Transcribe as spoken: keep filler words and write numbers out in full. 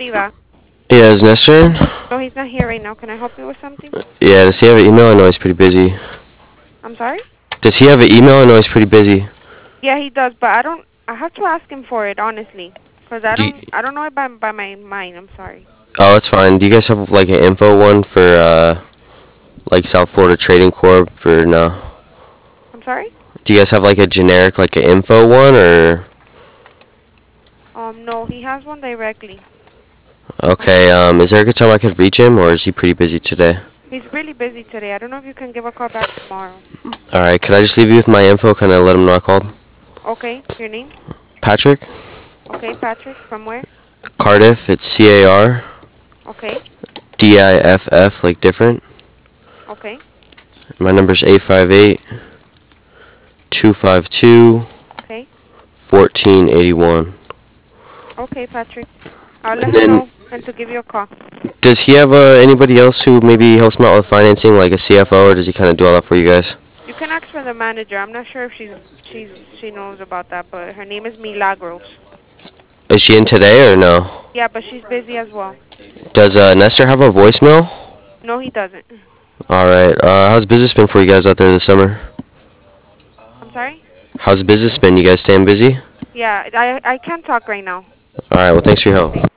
Oliva. Yeah, is Nestor in? No, he's not here right now. Can I help you with something? Yeah, does he have an email? I know he's pretty busy. I'm sorry? Does he have an email? I know he's pretty busy. Yeah, he does, but I don't. I have to ask him for it, honestly, because I Do you, don't. I don't know it by by my mind. I'm sorry. oh, that's fine. Do you guys have like an info one for uh, like South Florida Trading Corp or no? I'm sorry. Do you guys have like a generic like an info one or? Um, no, he has one directly. Okay. Um, is there a good time I could reach him, or is he pretty busy today? He's really busy today. I don't know if you can give a call back tomorrow. All right. Could I just leave you with my info? Can I let him know I called? Okay. Your name? Patrick. Okay, Patrick. From where? Cardiff. It's C A R Okay. D I F F, like different. Okay. My number's eight five eight, two five two, Okay. fourteen eighty-one. Okay, Patrick. I'll let And him then, know and to give you a call. does he have uh, anybody else who maybe helps him out with financing, like a C F O, or does he kind of do all that for you guys? You can ask for the manager. I'm not sure if she's she's she knows about that, but her name is Milagros. Is she in today or no? Yeah, but she's busy as well. Does uh, Nestor have a voicemail? No, he doesn't. All right. Uh, how's business been for you guys out there this summer? I'm sorry? How's business been? You guys staying busy? Yeah, I I can't talk right now. All right. Well, thanks for your help.